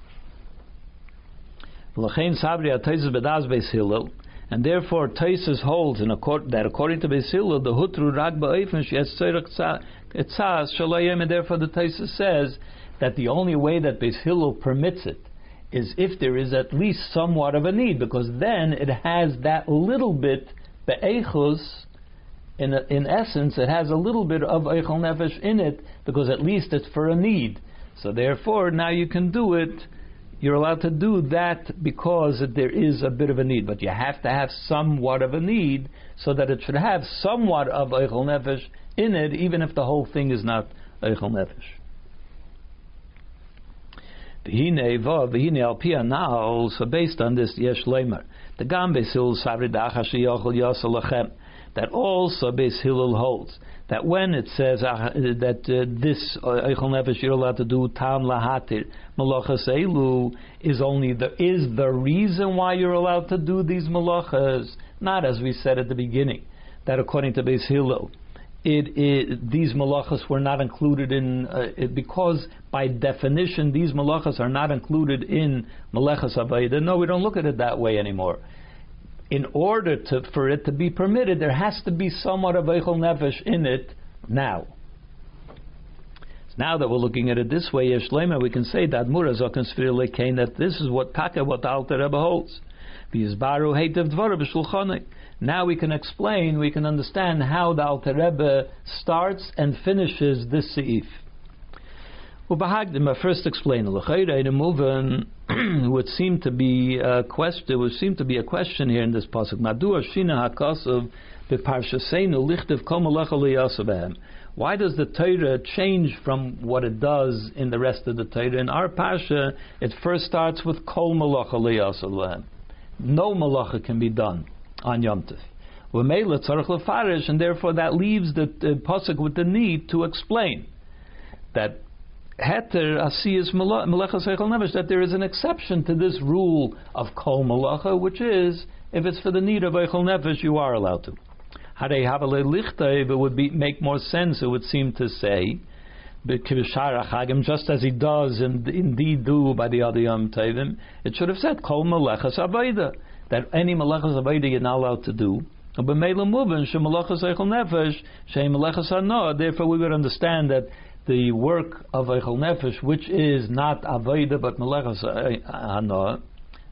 L'chein Sabri HaTaisus B'das Beis Hillel, and therefore Taisus holds in accord, that according to Beis Hillel, the Hutru Rag Ba'Eifen She'es Tzerech Etzas Shalayim, and therefore the Taisus says that the only way that Beis Hillel permits it is if there is at least somewhat of a need, because then it has that little bit Be'echus, in in essence, it has a little bit of Eichel Nefesh in it, because at least it's for a need. So therefore, now you can do it. You're allowed to do that because there is a bit of a need, but you have to have somewhat of a need so that it should have somewhat of Eichel Nefesh in it, even if the whole thing is not Eichel Nefesh. So based on this, Yesh Leimer, the Gam Beis Hillel Savridach Asher Yochel Yosel Lachem, that also Beis Hillel holds that when it says uh, that uh, this Eichel Nefesh you're allowed to do Tam Lahatir Malachas Elu is only the is the reason why you're allowed to do these malachas, not as we said at the beginning that according to Beis Hillel it, it these malachas were not included in uh, it, because by definition these malachas are not included in Malachas Avayda. No, we don't look at it that way anymore. In order to, for it to be permitted, there has to be somewhat of Eichel Nefesh in it now. So now that we're looking at it this way, Yesh Leimer, we can say that Mura Zokan Sfir Lekein, that this is what Taka, what the Alter Rebbe holds. V'yizbaru heitev dvara b'shulchanei. Now we can explain, we can understand how the Alter Rebbe starts and finishes this seif. I first explain it would seem to be a question. Would seem to be a question here in this pasuk. Why does the Torah change from what it does in the rest of the Torah? In our parsha, it first starts with kol malacha liyaseh. No malacha can be done on Yom Tov. And therefore that leaves the, the pasuk with the need to explain that Heter asiyas malachas eichel nefesh, that there is an exception to this rule of kol malacha, which is if it's for the need of eichel nefesh, you are allowed to. Harei havale lichtay, it would be, make more sense. It would seem to say, just as he does and indeed do by the other Yom Tovim, it should have said kol malachas avayda, that any malachas avayda you're not allowed to do. Therefore, we would understand that the work of Eichel Nefesh, which is not Avayda but Melechas Hanoah,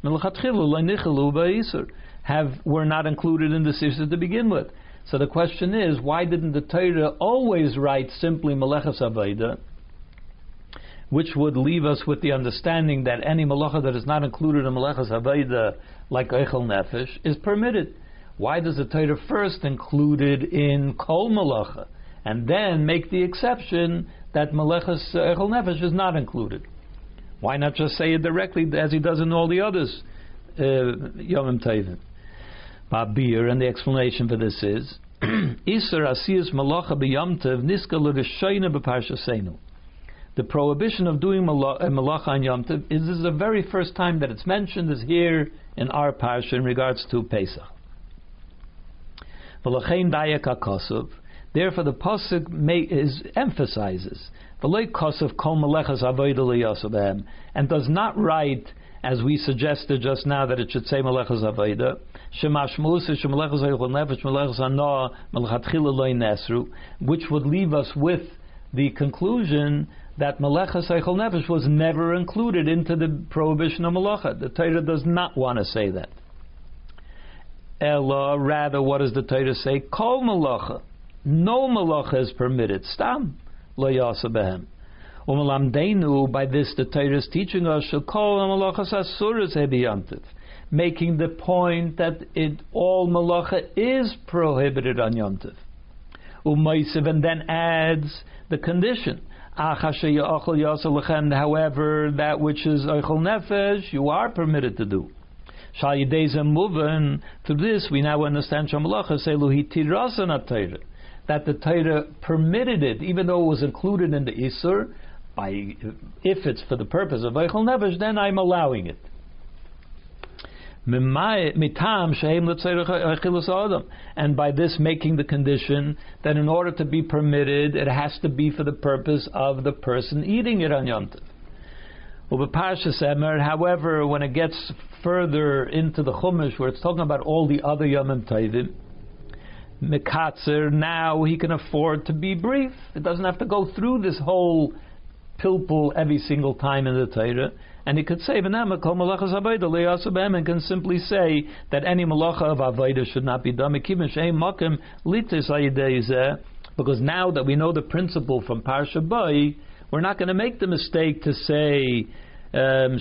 have were not included in the Sifs to begin with. So the question is, why didn't the Torah always write simply Melechas Avayda, which would leave us with the understanding that any Melacha that is not included in Melechas Avayda, like Eichel Nefesh, is permitted? Why does the Torah first include it in Kol Melacha, and then make the exception that Melechas Eichel Nefesh is not included? Why not just say it directly as he does in all the others, uh, Yomim Tovim? Babir, and the explanation for this is, Isur Asiyas Malacha B'Yom Tov Niska L'Rishoyna B'Parshasenu. The prohibition of doing Malacha on Yom Tov is, is the very first time that it's mentioned is here in our parsha in regards to Pesach. V'Lachein Dayak HaKosov. Therefore, the pasuk may, is emphasizes v'lei kosav kol melechas avoda liyasav, and does not write, as we suggested just now, that it should say melechas avoda. Shemashmus shemelechas eichel nefesh melechas hanoah melchatchila lo nesru, which would leave us with the conclusion that melechas eichel nefesh was never included into the prohibition of malacha. The Torah does not want to say that. Ella, rather, what does the Torah say? Kol malacha. No malacha is permitted. Stam lo yasa behem. Umalamdeinu, by this the Torah is teaching us shall call malachas asuras hebiyamtiv, making the point that it all malacha is prohibited on Yom Tov. Umaysiv, and then adds the condition However, that which is Eichel Nefesh, you are permitted to do. Shal Yideza Muvan, through this we now understand Shamalacha say Luhi that the Torah permitted it, even though it was included in the Isur, by if it's for the purpose of Eichel Nefesh, then I'm allowing it. And by this making the condition that in order to be permitted, it has to be for the purpose of the person eating it on Yom Tov. However, when it gets further into the Chumash, where it's talking about all the other Yom Tovim, Mekatzer, now he can afford to be brief. It doesn't have to go through this whole pilpul every single time in the Torah. And he could say, and can simply say that any malacha of avodah should not be done. Because now that we know the principle from Parsha Bai, we're not going to make the mistake to say, um,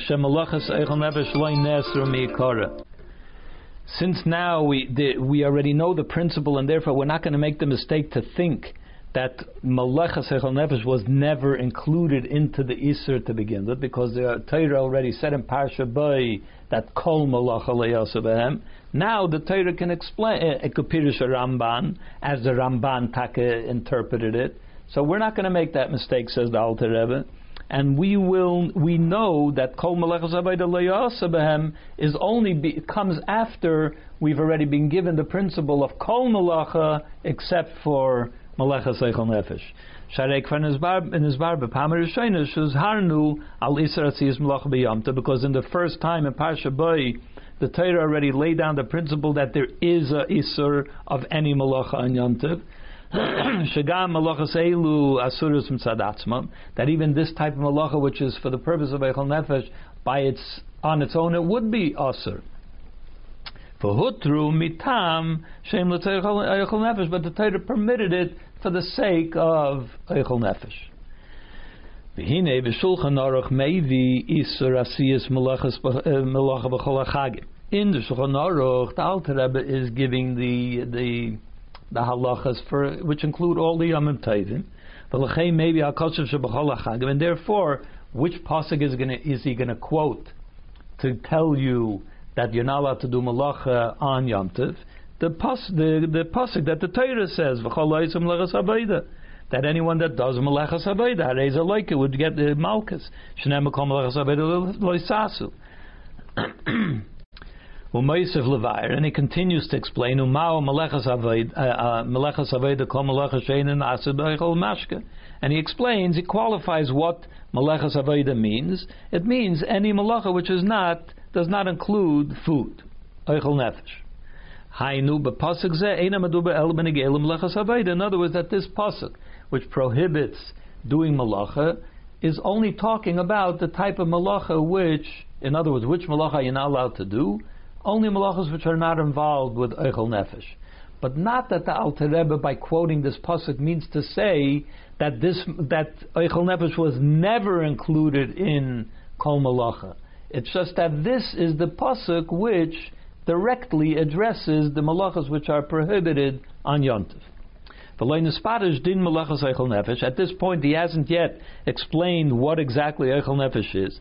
since now we the, we already know the principle, and therefore we're not going to make the mistake to think that Malachas Eichel Nefesh was never included into the Isur to begin with, because the Torah already said in Parsha Bai that Kol Malacha Le'yasu Behem. Now the Torah can explain a Kupirish Ramban as the Ramban Taka interpreted it. So we're not going to make that mistake, says the Alter Rebbe, and we will. We know that Kol Malachas Le'yasu Behem is only be, it comes after we've already been given the principle of Kol Malacha, except for Malachas Eichel Nefesh. Sharek in his bar b'Pamar Rishayna shuz harnu al Isur Atziyas Malacha b'Yom Tov, because in the first time in Parsha Bai, the Torah already laid down the principle that there is a Isur of any Malacha on Yom Tov. Shagam Malachas Eilu Asurus Mitzad Atzmam, that even this type of Malacha, which is for the purpose of Eichel Nefesh, by its on its own it would be Asur. For hutru mitam shem l'tzeichel nefesh, but the Torah permitted it for the sake of eichel nefesh. V'hine v'shulchan aruch meivi isur asiyas malacha b'chol hachagim. In the Shulchan Aruch, the Alter Rebbe is giving the the the halachas for which include all the Yom Tovim. V'lechei maybe al kosher sheb'chol hachagim, and therefore, which pasuk is going is he going to quote to tell you that you're not allowed to do malacha on Yom Tov? The pas, the the pasuk that the Torah says, that anyone that does malachas habayda, hareza like it would get the malchus. Shneim kol malachas habayda loisasu. U'meisef levayer, and he continues to explain umao malachas habayda, malachas habayda kol malachas sheinin asur b'eichel mashke, and he explains, he qualifies what malachas habayda means. It means any malacha which is not does not include food. Eichel nefesh. Hainu b'pasuk zeh eina meduber el b'negelim malachas habayda. In other words, that this pasuk, which prohibits doing malacha, is only talking about the type of malacha which, in other words, which malacha you're not allowed to do, only malachas which are not involved with eichel nefesh. But not that the Alter Rebbe, by quoting this pasuk, means to say that this that eichel nefesh was never included in kol malacha. It's just that this is the pasuk which directly addresses the malachas which are prohibited on Yom Tov. At this point, he hasn't yet explained what exactly eichel nefesh is.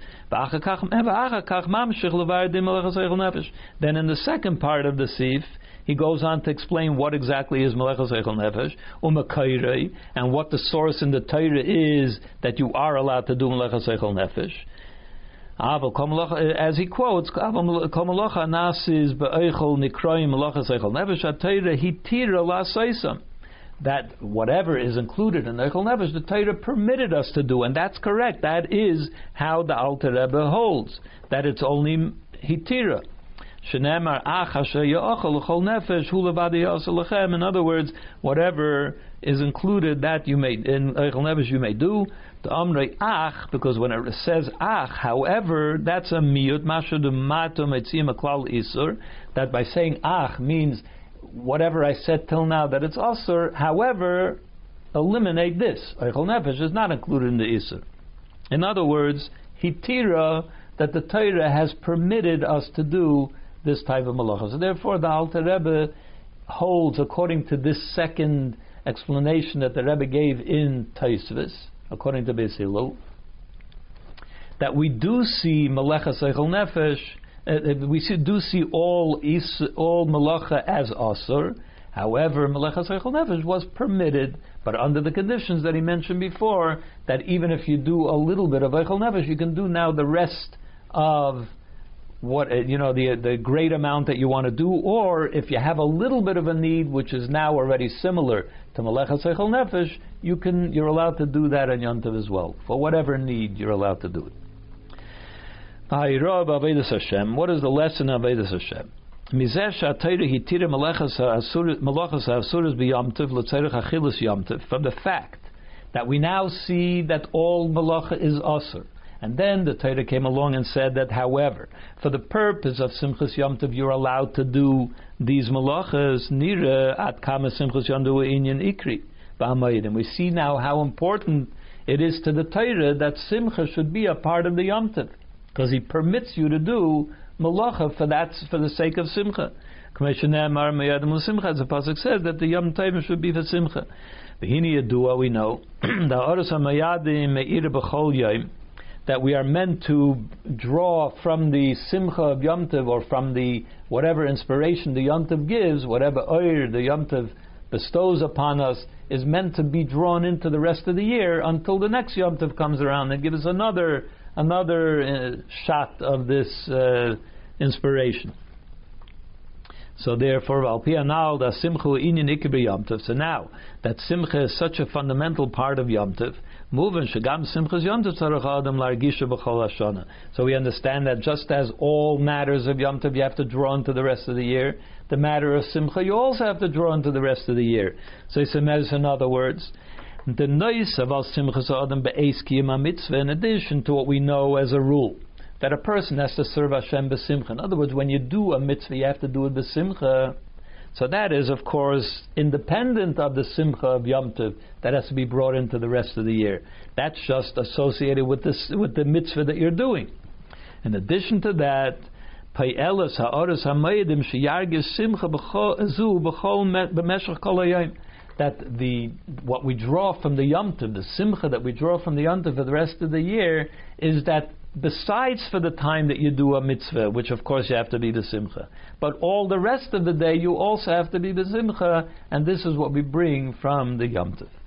Then in the second part of the sif, he goes on to explain what exactly is malachas eichel nefesh, and what the source in the Torah is that you are allowed to do malachas eichel nefesh. As he quotes, that whatever is included in Eichel Nefesh, the Torah permitted us to do, and that's correct. That is how the Alter Rebbe holds, that it's only hitira. In other words, whatever is included that you may in Eichel Nefesh you may do. The Amrei Ach, because when it says Ach, however, that's a miyut mashu de matum etzim aklal isur. That by saying Ach means whatever I said till now that it's asur. However, eliminate this. Eichel Nefesh is not included in the isur. In other words, hitira, that the Torah has permitted us to do this type of malacha. So therefore, the Alter Rebbe holds, according to this second explanation that the Rebbe gave in Tosfos, according to Beis Hillel, that we do see Melecha Seichel Nefesh, uh, we see, do see all is, all Melacha as Asur. However, Melecha Seichel Nefesh was permitted, but under the conditions that he mentioned before, that even if you do a little bit of Eichel Nefesh, you can do now the rest of what, you know, the the great amount that you want to do, or if you have a little bit of a need, which is now already similar to Melecha Seichel Nefesh, you can, you're allowed to do that on Yom Tov as well. For whatever need, you're allowed to do it. What is the lesson of Avodas Hashem? From the fact that we now see that all malacha is asur, and then the Torah came along and said that, however, for the purpose of Simchas Yom Tov, you're allowed to do these malachas. Nira at kama Simchas Yom Tov inyan ikri b'hamayid, and we see now how important it is to the Torah that Simcha should be a part of the Yom Tov, because He permits you to do malacha for that, for the sake of Simcha. As the pasuk says that the Yom Tov should be for Simcha. V'hini yadua, we know that we are meant to draw from the Simcha of Yom Tov, or from the whatever inspiration the Yom Tov gives, whatever oir the Yom Tov bestows upon us, is meant to be drawn into the rest of the year until the next Yom Tov comes around and gives us another another uh, shot of this uh, inspiration. So therefore, Al Pi Anal da Simcha inyan ikri Yom Tov. So now that Simcha is such a fundamental part of Yom Tov, moving shagam Simchas Yom Tov tzarich adam largisha b'chol hashana. So we understand that just as all matters of Yom Tov you have to draw into the rest of the year, the matter of Simcha you also have to draw into the rest of the year. So he says, in other words, the noise of al Simchas adam be'eis kiyama mitzvah, in addition to what we know as a rule, that a person has to serve Hashem b'simcha. In other words, when you do a mitzvah, you have to do it b'simcha. So that is, of course, independent of the simcha of Yom Tov. That has to be brought into the rest of the year. That's just associated with this, with the mitzvah that you're doing. In addition to that, payelas ha'oros ha'mayedim sheyargis simcha b'zu b'chol b'meshach kol hayom. That the what we draw from the Yom Tov, the simcha that we draw from the Yom Tov for the rest of the year, is that besides for the time that you do a mitzvah, which of course you have to be the simcha, but all the rest of the day you also have to be the simcha, and this is what we bring from the Yom Tov.